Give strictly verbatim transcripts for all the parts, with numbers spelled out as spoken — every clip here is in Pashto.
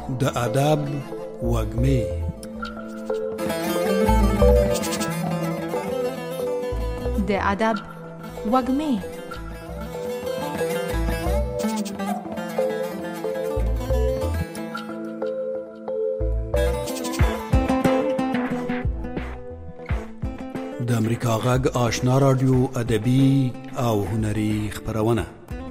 د ادب وږمې. د ادب وږمې. د امریکا غږ آشنا رادیو ادبي او هنري خپرونه.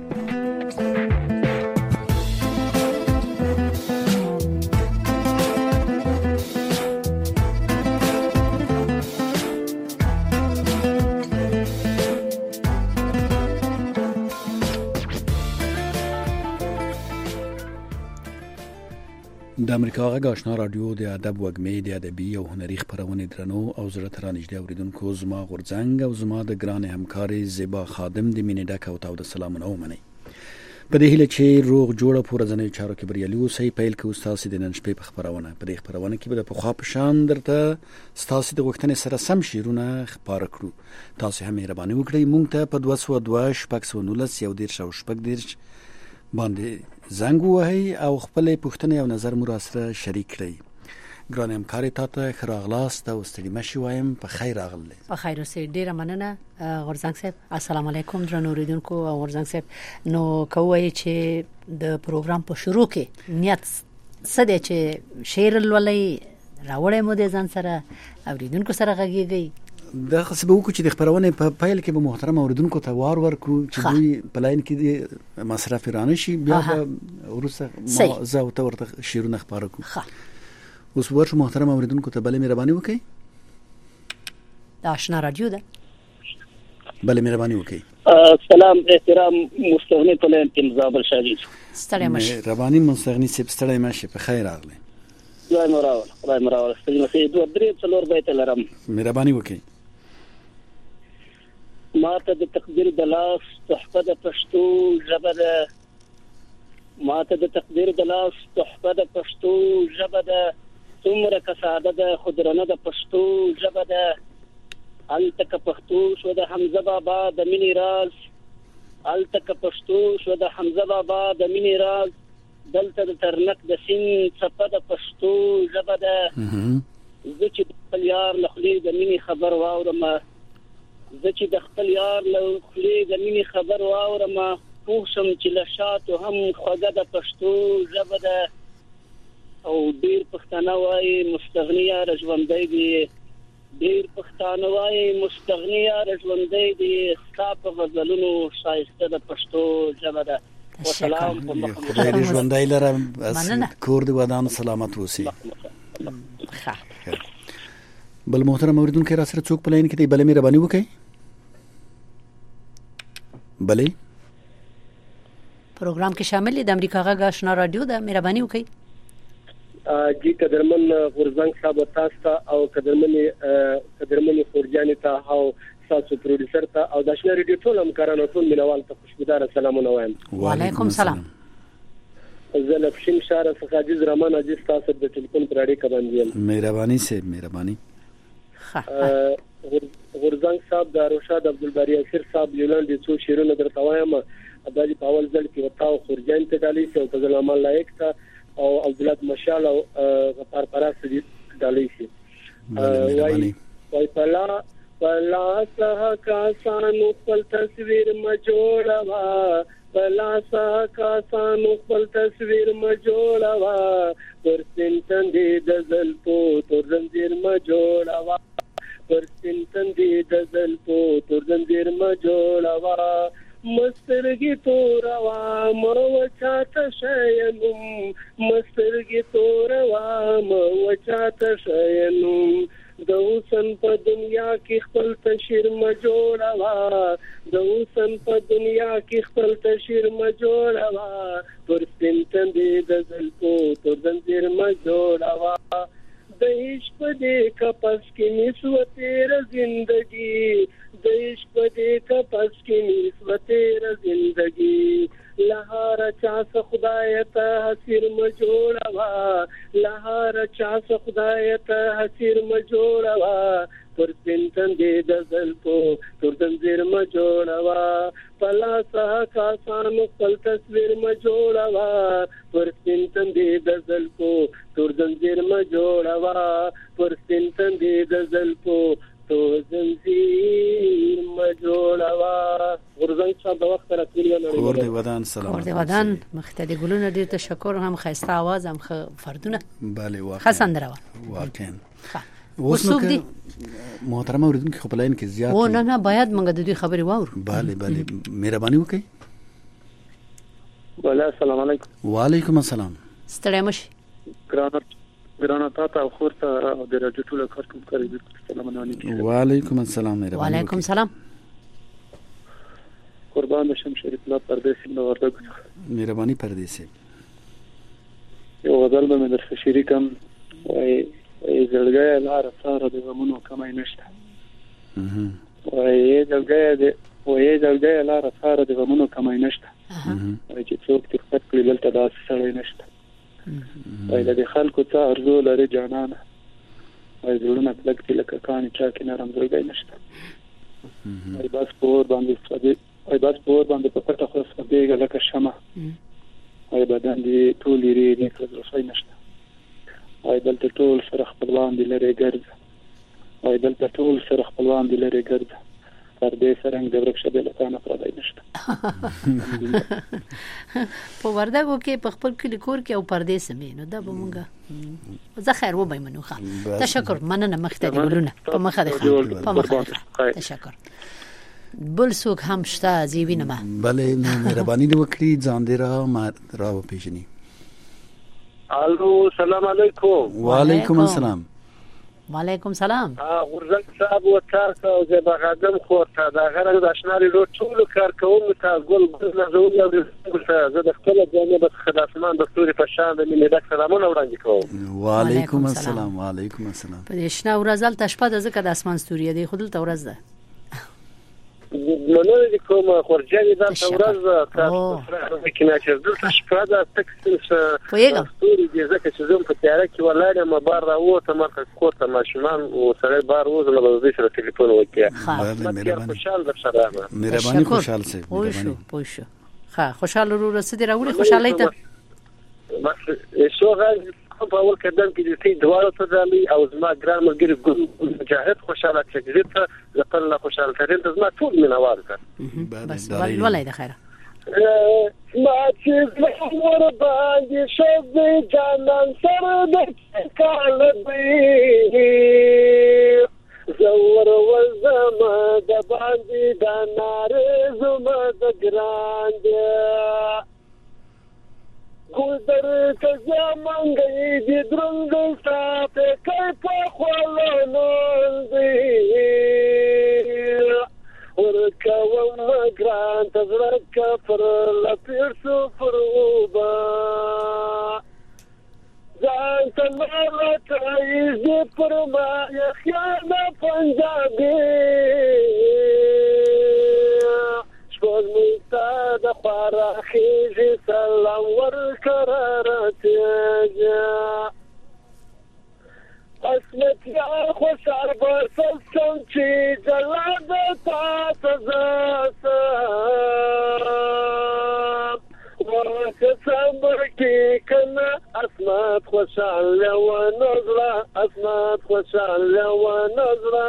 د امریکا غږ آشنا رادیو د ادب وږمې د ادبي او هنري خپرونې درنو او زړه ته رانږدې اوریدونکو، زما غورځنګ او زما د ګرانې همکارې زیبا خادم د مینې ډک او تاوده سلامونه ومنئ. په دې هیله چې روغ جوړه په ورځنیو چارو کې بریالي اوسئ، پیل کوو ستاسې د نن شپې په خپرونه. په دې خپرونه کې به د پخوا په شان درته ستاسې د غوښتنې سره سم شعرونه خپاره کړو. تاسې هم مهرباني وکړئ موږ ته په دوه سوه دوه شپږ سوه نولس یو دېرش او شپږ دېرش باندې زنګ ووهئ او خپلې پوښتنې او نظر مو راسره شریک کړئ. ګرانې همکارې، تا ته ښه راغلاست او ستړي مه شئ، وایم په خیر راغلئ. په خیر اوسئ. ډېره مننه غورځنګ صاحب. السلام علیکم درنو اوریدونکو. او غورځنګ صاحب، نو کوی چې د پروګرام په شروع کې نیت څه دی چې شعر لولئ راوړی مو د ځان سره اوریدونکو سره غږیږئ؟ دا خاصه به وکړو چې د خبرونه په پیل کې به محترم اوریدونکو ته وار ورکړو چې دوی په لاین کې د مصرف رانه شي، بیا به ورسره زه او ته ورته شعرونه خپاره کړو. اوس ورشو محترم اوریدونکو ته بلې مهرباني وکړئ. دا آشنا رادیو ده. بلې مهرباني وکړئ. سلام احترام مستغنی په لاین کې مزابل شاهي. ستړی مشه. مهرباني مستغنی سپ ستړی مشه. په خیر راغلی. خدای مراول خدای مراول ستړي مشه. دوه درې څلور بیت لرم. مهرباني وکړئ. ماته د تقدیر د لاس تحفه د پښتو ژبه ده. ماته د تقدیر د لاس تحفه د پښتو ژبه ده. څومره کساده ده خودرنه د پښتو ژبه ده. هلته که پښتو شو د حمزه بابا د مینې راز. هلته که پښتو شو د حمزه بابا د مینې راز. دلته د ترنک د سیند څپه د پښتو ژبه ده. زه چې د خپل یار له خولې د مینې خبر واورم زه چې د خپل یار له خولې د مینې خبر واورم پوه شم چې له شاتو هم خوږه د پښتو ژبه ده. او ډېر پښتانه وایي مستغني یاره ژوندی دی. ډېر پښتانه وایي مستغني یاره ژوندی دی. ستا په غزلونو ښایسته د پښتو ژبه ده. وسلام. خدای دې ژوندی لره، کور دې ودان سلامت اوسي. بل محترم اوریدونکو را سره څوک په لاین کې دی؟ بلې مهرباني وکړئ. بلې پروګرام کې شامل دي د امریکا غږ آشنا رادیو ده. مهرباني وکړئ. جی قدرمن غورځنګ صاحب تاسو ته او قدرمن قدرمن خورجاني ته او تاسو پروډوسر ته او د آشنا رادیو ټول همکارانو ټول مینوال ته خوشبودار سلامونه وایم. وعلیکم السلام. زه له پښین شهر څخه عزیز رحمان عزیز تاسو د ټلیفون پر اړیکه باندې یم. مهرباني سه مهرباني. غورځنګ صاحب د روشاد عبدالباری اسیر صاحب یولند څو شیرونه درته وایم. اداري په اول ځل کې وتاو خورجان ته ډالۍ شي او فضل امان لایق ته او عبدالله مشال او غفار پراس دې ډالۍ شي. وای وای پلا پلا سه کا سانو خپل تصویر ما جوړوا. پلا سه کا سانو خپل تصویر ما جوړوا. پر سنتندې د زلفو تر زنجیر ما جوړوا. پر سنتندې د زلفو تر زنجیر ما جوړوا. مسترګي توروا مو چاته شینم. مسترګي توروا مو چاته شینم. د اوسن په دنیا کې خپل تشیر ما جوړوا. د اوسن په دنیا کې خپل تشیر ما جوړوا. پر سنتندې د زلفو تر زنجیر ما جوړوا. د عشق دې کپس کې نسوه تیرا زندگی. د عشق دې کپس کې نسوه تیرا زندگی. لهار چا څه خدای ته حسیر ما جوړوا. لهار چا څه خدای ته حسیر ما جوړوا. پر سپینتن دې د زلفو تور زنځیر م جوړوا پلا سه کاسان خپل تصویر م جوړوا پر سپینتن دې د زلفو تور زنځیر م جوړوا پر سپینتن دې د زلفو تور زنځیر م جوړوا ورزنګ صاحب د وخت راکړی نه کور دې ودان سلام کور دې ودان مختدي ګلونه ډیر تشکر هم خسته आवाज هم فردونه bale واقعا حسن دروا واقعا وسوق دي محترم اوریدونکو خو بلاین کې زیات و نه نه باید موږ د دې خبرې واورو bale bale مهرباني وکړئ ولا السلام علیکم وعلیکم السلام ستړی مشي ګرانه ګرانه تاسو او خورته او د راډیو ټول کارکون کوي سلام علیکم وعلیکم السلام مهرباني وعلیکم السلام قربان شم شریف الله پردیسی نو ورته مهرباني پردیسی یو غزل به مې درته شریکم وای زړګی لار سره د غمونو کمای نشته وای زړګی د وای زړګی لار سره د غمونو کمای نشته وای چې څوک تر خپل کلی دلته داسې سړی نشته وای د خلکو څه ارزو لري جانانه وای زړونه کلک دي لکه کاني چا کې نرم زړګی نشته وای بس پور باندې سپدي وای بس پور باندې په پټه خو سپديګه لکه شمع وای بدن دې ټول لري دې رسوي نشته وای دلته ټول سره خپلوان دي لري ګرځ وای دلته ټول سره خپلوان دي لري ګرځ پر دې سرنګ د ورکشه د لکانه پردای نشته په وردګو کې په خپل کلی کور کې او پردې سمې نو دا به مونږه زه خیر و به منوخه تشکر مننه مختدي ګلونه په مخه ده په مخه تشکر بل څوک هم شته زیوینه ما bale مهرباني وکړئ ځان دې را ما را وپېژنئ الو السلام علیکم وعلیکم السلام وعلیکم سلام ها ورزنګ صاحب و تاسو او زه بغادم خورته دا غره د اشناري له ټول کار کوم ته ګل ګل زول یو زه د خپل ځانې د خداسمان د ستوري په شان د مینې د سلامونه وړاندې کوم وعلیکم السلام وعلیکم السلام په شنه ورځل تشپه د زکه د اسمان ستوري دی خودل تورز ده منو دي کوم خورجاني دا تورز تاسو کې نه چې د شپه د تکسس ستوري دي زکه چې زوم په تیاره کې ولاړ ما بار راوته مرکه کوته ماشومان او سره بار وځه نو د سره ټلیفون وکړه مهرباني خوشحال در سره مهرباني خوشحال سي مهرباني پوښه ها خوشحال ورو رسیدي راوړي خوشحالي ته بس شو غل په اول قدم کې د تی دواره ته ځالي او زما ګرام ملګری مجاهد خوشاله کېږي ته زپل خوشاله کړي ته زما ټول مینوال کړ بس ولای د خیره ما چې زموږ باندې شوب جانان سره د کال دی زور وزما د باندې د ناره زما د ګران دی ګودر کزا منګي دي درنګ ساته کای په خلونو دی ورکا ومګران تزرک پر لپیر سفر وبا ځان تمامت عايز پر ما يخيانا پنجابي شپږ متا د خورا خيږي سلام ورکرارته اسمت یا خوشار برسل سنچی جلاد تاتزاسم وکسم برکی کنا اسمت خوشار لو نظرہ اسمت خوشار لو نظرہ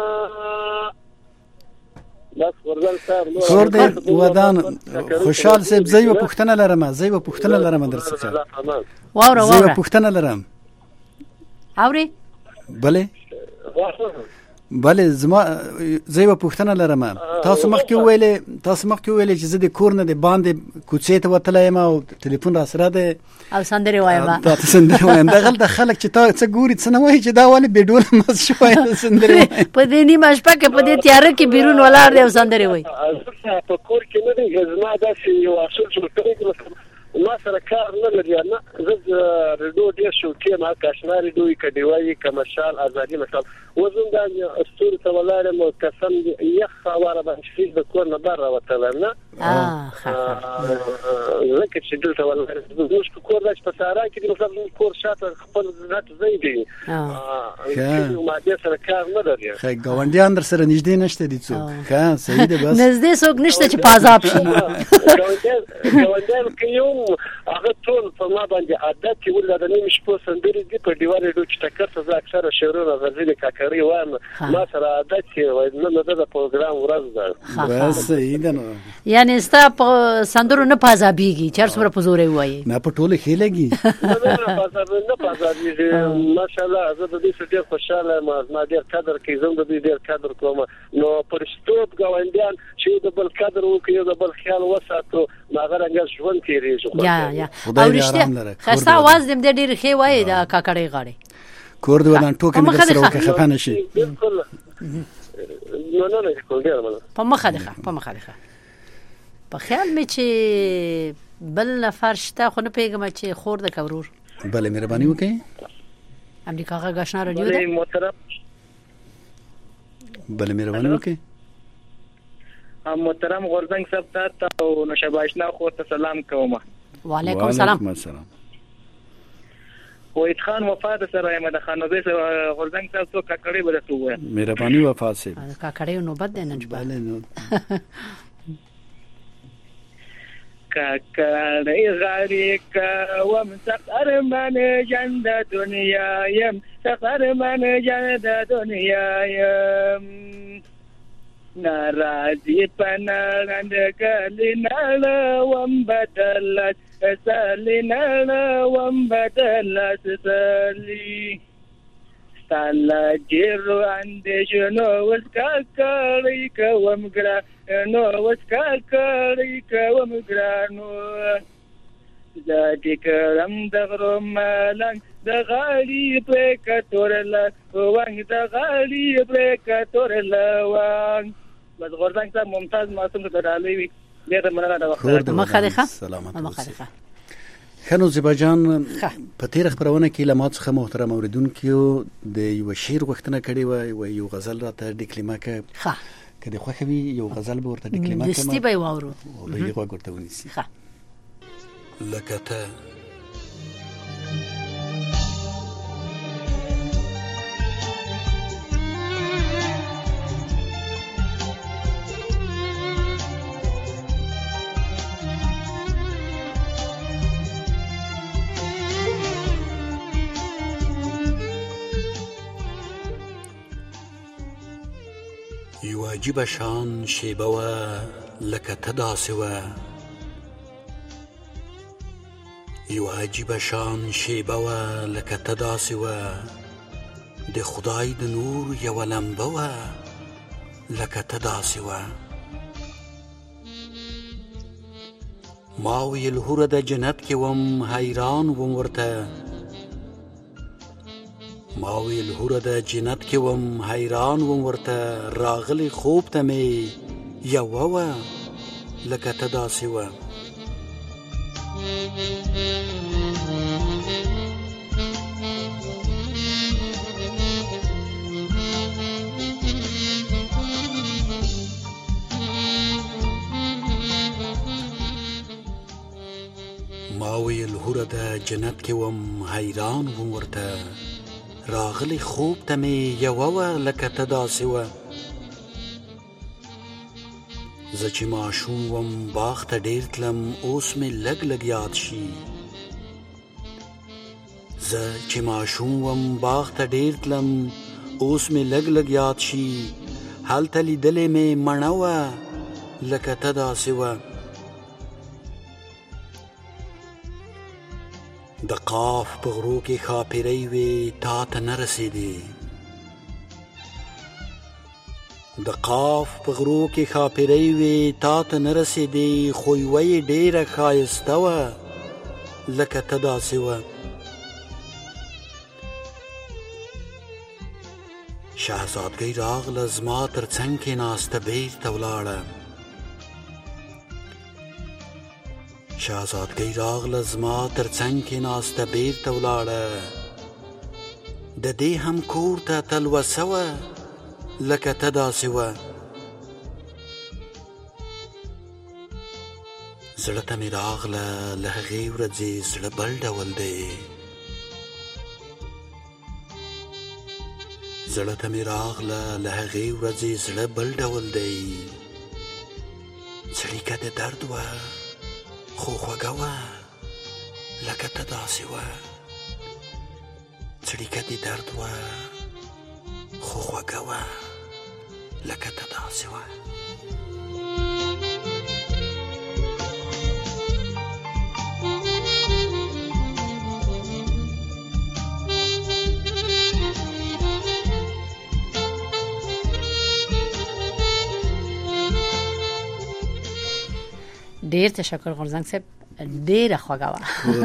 کور دې ودان خوشحال صاحب زه یو پښتنه لرم زه یو پښتنه لرم درڅخه واوره زه یو پښتنه لرم اوري bale bale زما زه یو پښتنه لرم تاسو مخکې ویلې تاسو مخکې ویلې چې زه د کور نه د باندې کوڅې ته وتلای ما او ټلیفون را سره ده او سندري وایم تاسو سندري وایم دا غل د خلک چې تاسو ګوري څه نه وایي چې دا ولې بیډول مز شوی سندري په دې نیمه شپه کې په دې تیار کې بیرون ولاړ دی او سندري وایي په کور کې نه دی زما دا چې یو اصل چې ما سره کار نه لري نه زه ریډیو ډیر شوقي ما کاشنا ریډیو کډیوي کمرشال ازادي مثال وزن د استور ته ولاره مو قسم یخ خبره باندې د کور نه بار راوتل نه اه لکه چې دلته ولاره زموږ کور راځي په سارا کې مثلا کور شاته خپل ذات زی دی اه ما دې سره کار نه لري خای ګاونډیان در سره نږدې نشته دي څوک ها صحیح ده بس نږدې څوک نشته چې پازاب شي ګاونډیان کې یو هغه ټول په ما باندې عادت کې ولدا نه مش په سندري دي په دیوال ډو چې ټکر ته اکثر شعرونه غزل کاکري وایم ما سره عادت کې وای نه نه د پروګرام ورځ ده بس صحیح ده نو یعنی ستا په سندرو نه پازابيږي چر څومره په زورې وایي نه په ټوله خېلګي نه نه پازابي نه پازابي ماشاءالله زه د دې ډېر خوشاله ما ما ډېر قدر کوي زه د دې ډېر قدر کوم نو پرشتوب ګاونډیان چې د بل قدر وکړي د بل خیال وساتو ماغه رنګ ژوند تیریږي یا یا او رښتیا خسته आवाज دې دې ډېر ښه وایي دا کاکړې غاړي کور دی ودان ټوکې مې سره وکړه خفانه شي بالکل نو نه نه کول دی مله په مخه ده په مخه ده په خیال مې چې بل نفر شته خو نه پیګم چې خور د کورور بله مهرباني وکړئ امریکا غا غشنا رادیو ده محترم بله مهرباني وکړئ محترم غورزنګ صاحب ته او نشباشنا خو ته سلام کوم وعلیکم السلام السلام وحید خان وفات سره احمد خان نوبه سره غورزنګ صاحب تو ککړې بدته وای مهرباني وفات سي ککړې نو بد نه بله نو ککړې غاری کوم سفر من جند دنیا يم سفر من جند دنیا يم ناراضي پناند کلینال وم بدلت سالینال وم بدلت سالی ستالا جیرو اندیشنو وسکا کاری کوم گرانو وسکا کاری کوم گرانو زادی کرم دغرو مالنگ دغالی پریکتورلا وانگ دغالی پریکتورلا وانگ بس غورزنګ صاحب ممتاز معصوم ته ډالې وي ډېر مننه دا وخت مخالفه سلامات مخالفه خنو زباجان په تیر خبرونه کې لمات څخه محترم اوریدونکو د یو شعر غوښتنه کړې و او یو غزل راته ډیکلیما کې ښه کله خو خوي یو غزل به ورته ډیکلیما کې دستی به وورو به یې غوښته ونیسي ښه لکته یو عجیب شان شیبه و لکته داسې و یو عجیب شان شیبه و لکته داسې و د خدای د نور یو لمبه و لکته داسې و ما ویل هوره د جنت کې وم حیران وم ورته ما ویل هوره د جنت کې وم حیران وم ورته راغلی خوب ته مې یوه وه لکه ته داسې وه ما ویل هوره د جنت کې وم حیران وم ورته راغلی خوب ته مې یوه وه لکه ته داسې وه زه چې ماشوم وم باغ ته ډېر تلم اوس مې لږ لږ یاد شي زه چې ماشوم وم باغ ته ډېر تلم اوس مې لږ لږ یاد شي هلته لیدلې مې مڼه وه لکه ته داسې وه د قاف په غرو کې ښاپیرۍ وې تا ته نه رسېدې د قاف په غرو کې ښاپیرۍ وې تا ته نه رسېدې خو یوه یې ډېره ښایسته وه لکه ته داسې وه شهزادګۍ راغله زما تر څنګ کښېناسته بېرته ولاړه چې آزادګۍ راغله زما تر څنګ کې ناسته بیرته ولاړه د دې هم کور ته تلوسه وه لکه ته داسې وه زړه ته مې راغله له هغې ورځې زړه بل ډول دی زړه ته مې راغله له هغې ورځې زړه بل ډول دی څړیکه د درد وه خو خوږه وه لکه ته داسې وه څړیکه د درد وه خو خوږه وه لکه ته داسې وه ډیر تشکر غورځنګ صاحب ډیره خوږه وه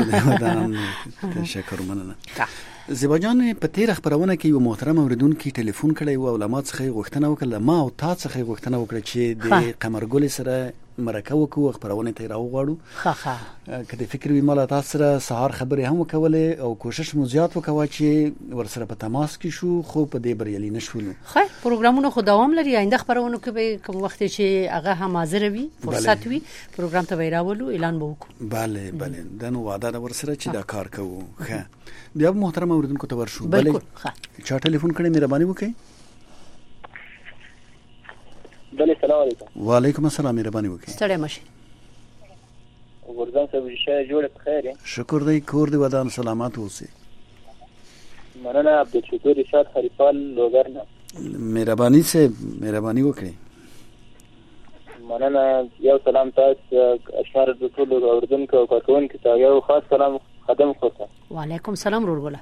تشکر مننه زیبا جان په تیر خبرونه کې یو محترم اوریدونکو ټلیفون کړی و او لمات څخه غوښتنه وکړه ما او تا څخه غوښتنه وکړه چې د قمرګل سره مرکه وکړو خبرونه ته راوغواړو ها ها کله فکر وی مال تاسو سره سهار خبرې هم وکولې او کوشش مو زیات وکوا چې ورسره په تماس کې شو خو په دې بریالي نشول خو پروګرامونه خو دوام لري آینده خبرونه کې به کوم وخت چې هغه هم حاضر وي فرصت وي پروګرام ته ویراولو اعلان به وکړو bale bale دنو وعده دا ورسره چې دا کار کوو ښه بیا محترم اوریدونکو ته ورشو bale چا ټلیفون کړی مهرباني وکړئ بله سلام علیکم وعلیکم السلام مهرباني وکړئ ستړی مشه ورځان صاحب شه جوړه په خیر شکر دی کور دی ودان سلامات اوسئ مننه عبدالشکور رشاد خلیفال لوګرنا مهرباني سے مهرباني وکړئ مننه یو سلام تاسو اشعار د ټول اوردونکو او کارکونکو ته یو خاص سلام خدم کوته وعلیکم السلام ورغله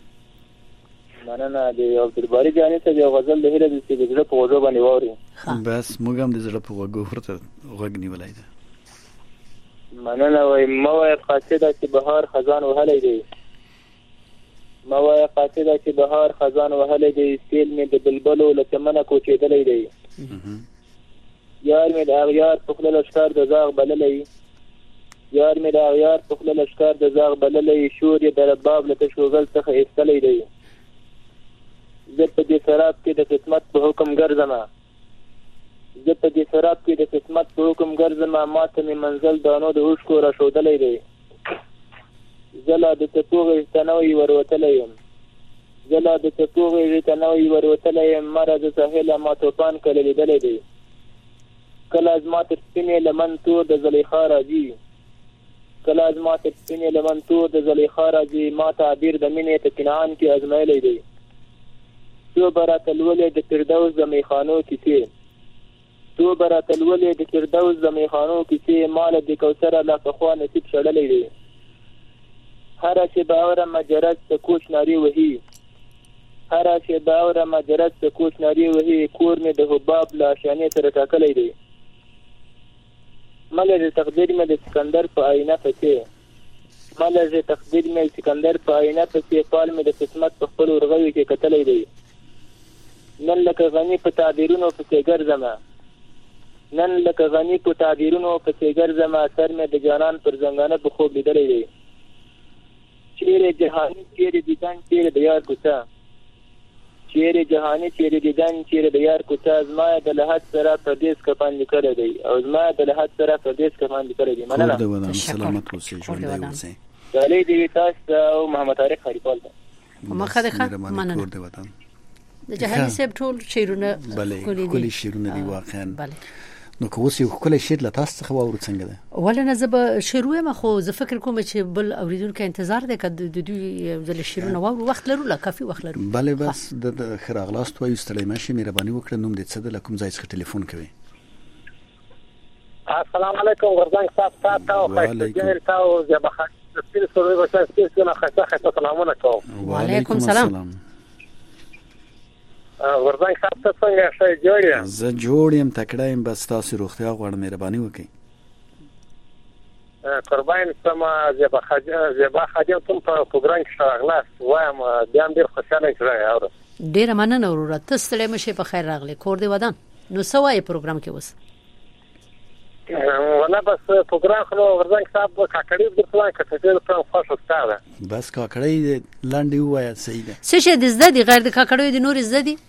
مننه د عبدالباری جانې ته یو غزل د هیله د زړه په وځو باندې ووري بس موږ هم د زړه په وګو ورته وګ نیولای ده مننه وای مو قاصده چې بهار خزان وهلې دی مو قاصده چې بهار خزان وهلې دی سیل می د بلبلو لچمنه کوچېدلې دی یار می د اغیار په خپل لشکار د زاغ بللې یار می د اغیار په خپل لشکار د زاغ بللې شور یې د رباب لته شوګل څخه ایستلې دی زه په دې سراب کې د خدمت په حکم ګرځم زه په دې سراب کې د خدمت په حکم ګرځم ماته می منزل دانو د هوش کو را شودلې دی زلا د تپوغې تنوي وروتلې يم زلا د تپوغې تنوي وروتلې يم مره د ساحل ما توپان کړي لیدلې دی کله از ما تر سپینې لمن تور د زلیخا راځي کله از ما تر سپینې لمن تور د زلیخا راځي ما تعبیر د مینې په کنعان کې ازمایلې دی تو برات الولې د فردوس د میخانو کیسې تو برات الولې د فردوس د میخانو کیسې مال د کوثر لا فخوا نصیب شړلې دی هر چې باور مجرد د کوچ ناری وهي هر چې باور مجرد د کوچ ناری وهي کور مې د حباب لا شانې تر ټاکلې دی مله د تقدیر مې د سکندر په آینه پته مله د تقدیر مې سکندر په آینه پته فال مې د قسمت په خپل ورغوي کې کتلې دی نن لکه غنی په تعبیرونو په سیګر زما نن لکه غنی په تعبیرونو په سیګر زما سر مې د جانان پر زنګانه په خوب لیدلې دی چیرې جهانی چیرې دیدن چیرې د یار کوڅه چیرې جهانی چیرې دیدن چیرې د یار کوڅه زما د لحد سره پردیس کپان لیکره دی او زما د لحد سره پردیس کپان لیکره دی مننه د ودان سلامت اوسئ ژوند دی اوسئ دالې دی تاسو او محمد طارق خلیفال مخه ده مننه کور دی ودان د جهانی صاحب ټول شیرونه کلی شیرونه دی واقعا نو کوسي خپل شیر له تاسو څخه واورو څنګه ده ولنه زب شروع ما خو زه فکر کوم چې بل اوریدونکو انتظار ده کده د دوی د شیرونه واورو وخت لرو لا کافي وخت لرو بله بس د خراغلاست وایو ستړی ماشي مهرباني وکړه نوم دې څه ده لکم ځای څخه ټلیفون کوي السلام علیکم ورځان صاحب تاسو او خیر تاسو زه به خپل سره وسه ستاسو نه خاصه سلامونه کوم وعلیکم السلام ورځان صاحب تاسو څنګه شئ جوړ یې زه جوړ یم تکړه یم بس تاسو روغتیا غواړم مهرباني وکړئ قربان سما زبا خاجه زبا خاجه کوم په پروګرام کې شغلاس وایم بیا ډیر خوشاله کړی اور ډیر مننه ورته ستړي مشه په خیر راغلی کور دی ودان نو سوای پروګرام کې وس ولا بس پروګرام خو ورځنګ صاحب کاکړي د څه کټه په خوښ وساده بس کاکړي لاندې وایا صحیح ده څه شه د زده دي غیر د کاکړي د نور زده دي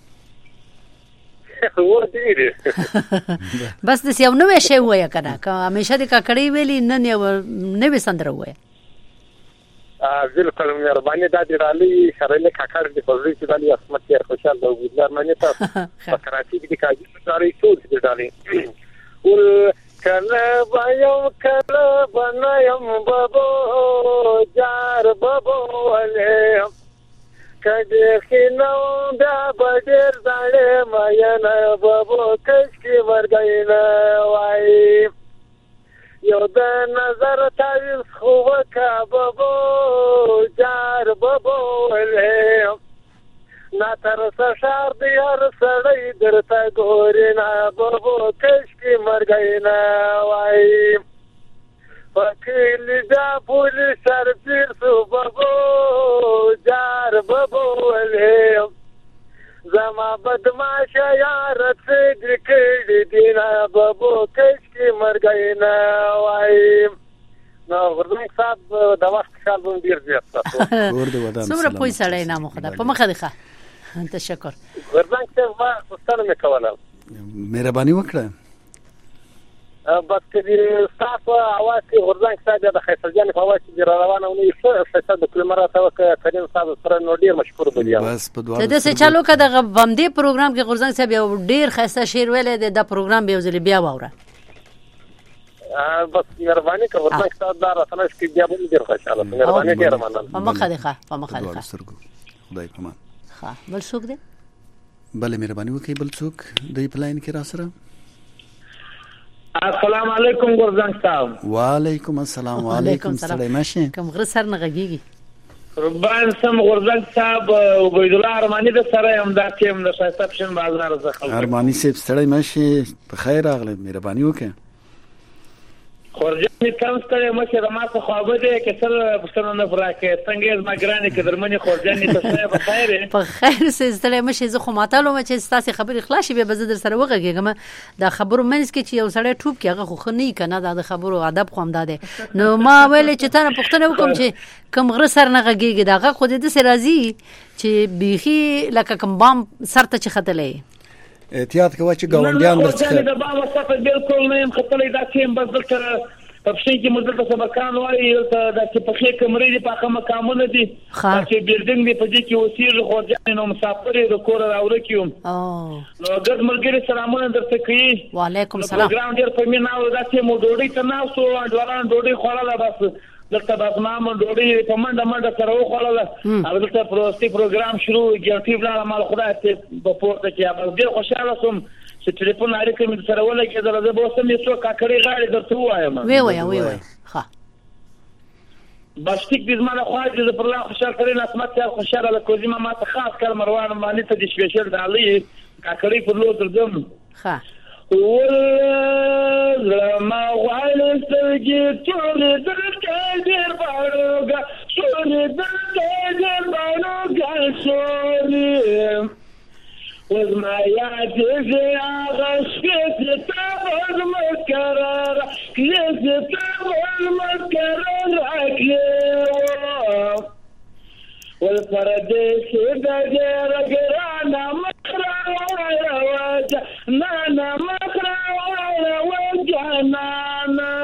و دې بس د یو نوې شی وایا کنه که همیشه د کاکړي ویلي نن یو نوې سندره وایا زل کلم مهرباني د دې رالي شرایط کاکړ د پوزي چې د اسمت یې خوشاله او ګلار معنی ته فکراتي د کاږي ساري څو دې ډالي ول کله بایم کله بنایم بابو جار بابو له کله خینو دا بدر داله مایا نه بابو کښ کی ورګینا وای یو د نظر تعویض خو وکا بابو جار بابو له نا تر سشار دی هر سړی درته ګوري نه بابو کښ کی مرګینا وای فکیل دا پولیس سرپیر سو بابو جار بابو له زما بدمعش یار څه کړي دینا بابو کښ کی مرګینا وای نو ورنګ صاحب د وخت خیال بون ډیر زیات تاسو ور دې ودان څومره پوي سړی نامو خدا په مخه دی ښه تشکر ورنګ صاحب ما ستنه میکوله مهرباني وکړه بس کدي تاسو اواز کې ورنګ صاحب د خیسر جان په اواز کې روانه ونی څه څه د کل مره تاسو کریم صاحب سره نو ډیر مشکور بلی بس په دوه د څه چالو کده غوم دی پروګرام کې غورځنګ صاحب یو ډیر خسته شعر ویل دی د پروګرام به ځل بیا ووره بس مهرباني کوم ورنګ صاحب دا راتنه چې بیا به ډیر خوشاله مهرباني ډیر مننه په مخه دی ښه په مخه دی ښه خدای پامان ښه بل څوک دی بل مهرباني وکړئ بل څوک د پلاین کې را سره السلام علیکم ګورځنګ صاحب وعلیکم السلام وعلیکم السلام ماشه کوم غره سر نه غږیږي ربان سم ګورځنګ صاحب عبید الله ارمانی د سره هم دا ټیم د سټاپشن بازار څخه ارمانی صاحب ستړی ماشه په خیر راغله مهرباني وکړه خورجان تاسو ته مشه د ما څخه خو به کې سره پښتنه نه فراکه څنګه زما ګرانه کې درمنې خورجان تاسو په خیر په خیر سه ستړی مشه زه خو ماته لوم چې تاسو خبرې خلاصې به بزدر سره وغږیږم دا خبرو منځ کې چې یو سړی ټوب کې هغه خو نه کنه دا د خبرو ادب خو هم ده نو ما ویل چې تاسو پښتنه وکم چې کم غره سر نه غږیږي دا خو د دې راځي چې بيخي لکه کم بام سر ته چختلې احتیاط کوه چې ګاونډیان درڅخه د بام وسافه بالکل نه خپلې دا ټیم بس دلته په شي کې مدته سبقان وایي ته د په خې کمرې دی په کومه کامونه دي چې بلډینګ دی په دې کې وسیر خو ځان نو مسافر د کور راوړ کیوم او نو ګر مرګري سلامونه درته کوي وعلیکم السلام پروګرام ډیر په مینا او دا چې مو ډوډۍ ته ناسو ډوالان ډوډۍ خوړله بس دلته بس ما مو ډوډۍ په منډه منډه سره وخوړله او دلته پروستي پروګرام شروع ګټي بل مال خدای ته په پورته کې ډیر خوشاله سوم چې ټلیفون اړیکه مې سره ولګېدل زه به اوسم یې څو کاکړي غاړې درته وایم وی وی وی وی ښه بس ټیک دې زما له خوا چې پر الله خوشاله کړی نسمت صاحب خوشاله له کوزي ما ماته خاص کار مروان مالي ته د سپیشل دالي کاکړي په لور درځم ښه ولما وعلى سجد تولي دركاجر باروغا سوري دركاجر باروغا سوري وزما يعجزي عغشكت تابد مكرر كيس تابد مكرر عكيو والفرديس دجر قرانا مكرر ويا وجه نانا مكرر ويا وجه نانا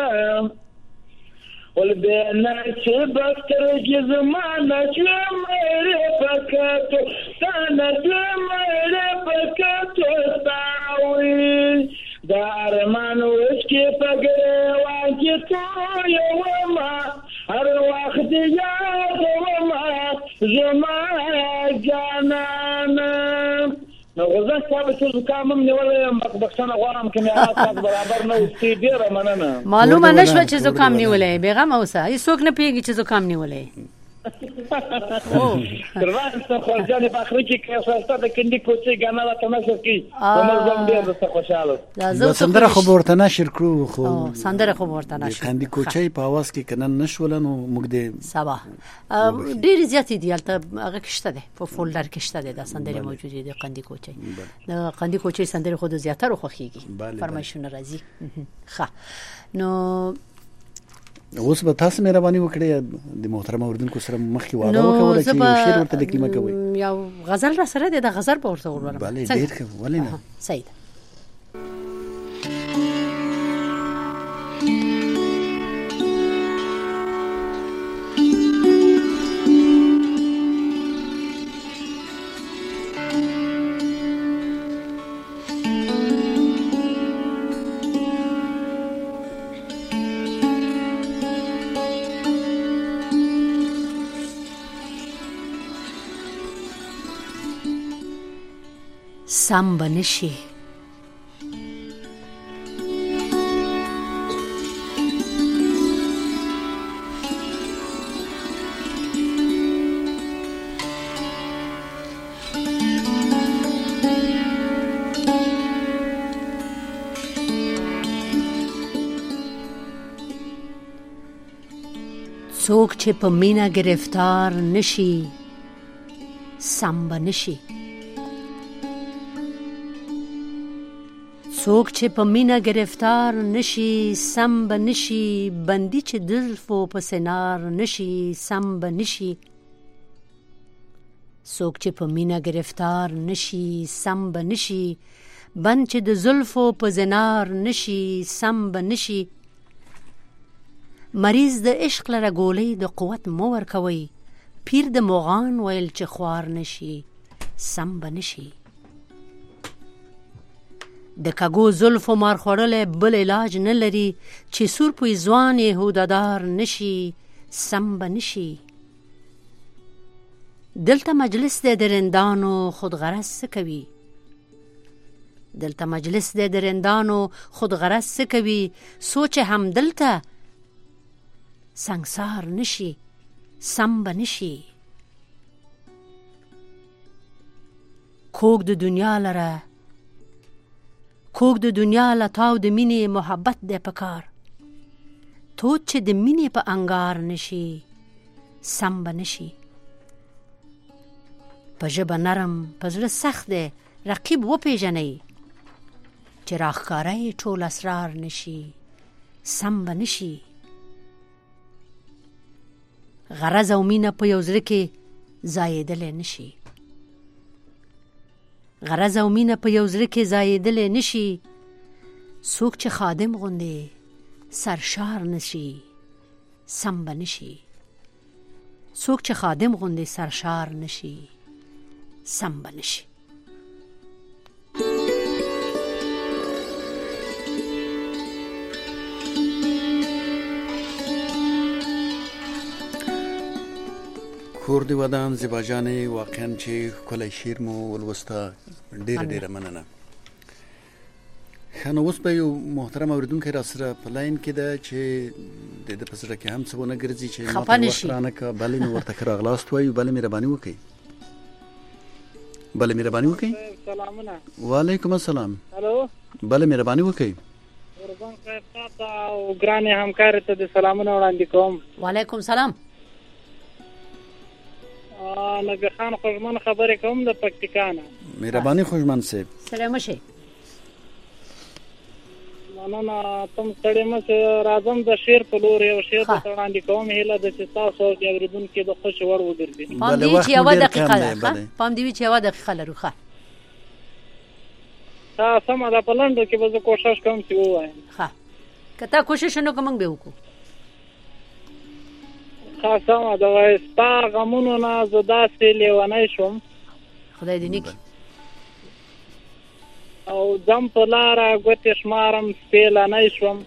والبنات بكر جزمانا شمري فكاتو سانا شمري فكاتو ساوي دارمان وشكي فقري واجتو يوما هر وقت ياد وما زما جانانا نو غزا صاحب چې زکامم نیولې مخبخښنه غواړم چې نه تاسو برابر نه اوسې ډیره مننه معلومه نشوه چې زکام نیولې بیغم اوسه هیڅ څوک نه پیږي چې زکام نیولې تران څه خورجان په اخر کې کې ساسته د کندي کوچي غانا لا تماشا کی کومل زم ډیر د خوشاله دا سندره خو ورته نشر کړو خو سندره خو ورته نشر کندي کوچي په اواز کې کنن نشولنو موږ دې سبا ډیر زیات دي البته هغه کشته ده په فولډر کې شته ده د سندره موجود دي کندي کوچي د کندي کوچي سندره خو د زیاتره خوخيږي فرمایشونه راځي ښه نو اوس به تاسو مهرباني وکړئ د محترم اوردونکو سره مخکې واده وکړئ چې یو شعر ورته لیکلمه کوي یو غزل را سره د غزل په ورته ورولم بله ډیر ښه ولې نه صحیح سم بنشي څوک چې په مینا گرفتار نشي سم بنشي څوک چې په مینا گرفتار نشي سم بنشي بندي چې دلفو په سنار نشي سم بنشي څوک چې په مینا گرفتار نشي سم بنشي بند چې د زلفو په زنار نشي سم بنشي مریض د عشق لره ګولې د قوت مو ورکوي پیر د مغان ویل چې خوار نشي سم بنشي د کګو زلفو مار خوړلې بل علاج نه لري چې سور پوی ځوان هودادار نشي سم بنشي دلته مجلس د درندانو خود غرض کوي دلته مجلس د درندانو خود غرض کوي سوچ هم دلته سنگسار نشي سم بنشي کوک د دنیا لره کوک د دنیا لتاو د مینې محبت د پکار تو چې د مینې په انګار نشي سم بنشي په ژبه نرم په زړه سخت دی رقیب وپېژنئ چې راښکاره یې ټول اسرار نشي سم بنشي غرض او مینه په یو زړه کې ځایېدلی نشي غرض او مینه په یو زړه کې ځایېدلی نشي څوک چې خادم غوندې سرشار نشي سم بنشي څوک چې خادم غوندې سرشار نشي سم بنشي کور دی ودان زیبا جانې واقعا چې ښکلی شعر مو ولوسته ډېره ډېره مننه ښه نو اوس به یو محترم اورېدونکی را سره په لاین کې ده چې د ده په زړه کې هم څه ونه ګرځي چې خفه ماته نشي. وخت رانه که بلې نو ورته ښه راغلاست وایو بلې مهرباني وکړئ بلې مهرباني وکړئ سلامونه وعلیکم السلام هلو بلې مهرباني وکړئ قربان صاحب تاسو او ګرانې همکارې ته د سلامونه وړاندې کوم وعلیکم سلام نبی خان خوږمن خبرې کوم د پکتیکا نه مهرباني خوږمن صاحب سلام شه مننه تم ستړی مه شې راځم د شعر په لور یو شعر ښه. درته وړاندې کوم هیله ده چې تاسو او د اورېدونکي د خوښې وړ وګرځي پام بله دی وخت چې مو یوه ډېر دقیقه کم ده دی، ښه؟ بله. پام دی چې یوه دقیقه لرو ښه ها سمه ده په لنډو کې به زه کوشش کوم چې ووایم ښه که تا کوشش نه وکړو موږ به وکړو ښه سمه ده وایي ستا غمونو نه زه داسې لیونی شوم خدای دې نیکي او ځم په لاره ګوتې شمارم سپېلنی شوم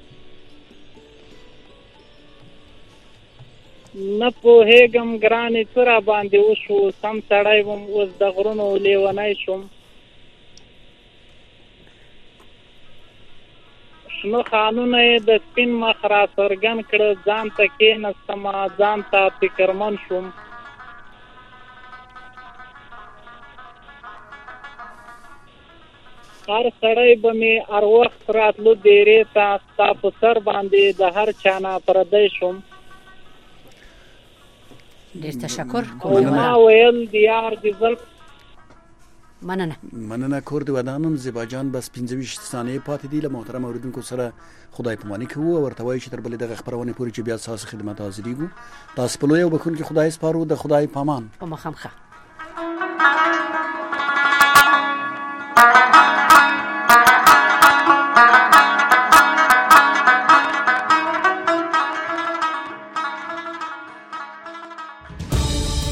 نه پوهېږم ګرانې څه را باندې وشو سم سړی وم اوس د غرونو لیونی شوم شنو خانونه د سپین مخ را سرګن کړ ځان ته کې نستم ځان ته فکرمن شوم هر سړی به می هر وخت راتلو ډیرې ته ستا په سر باندې د هر چانه پردی شوم ډیر تشکر او ما ویل دیار د زلف مننه مننه کور د ودانم زیبا جان بس پنځه ویشت ثانیې پاتې دي له محترم اوریدونکو سره خدای پاماني کوو او ورته وایي چې تر بلې دغه خبرونه پورې چې بیا تاسو خدمت حاضرېږو تاسو په لوی او بخون کې خدای سپارو د خدای پامان په مخامخه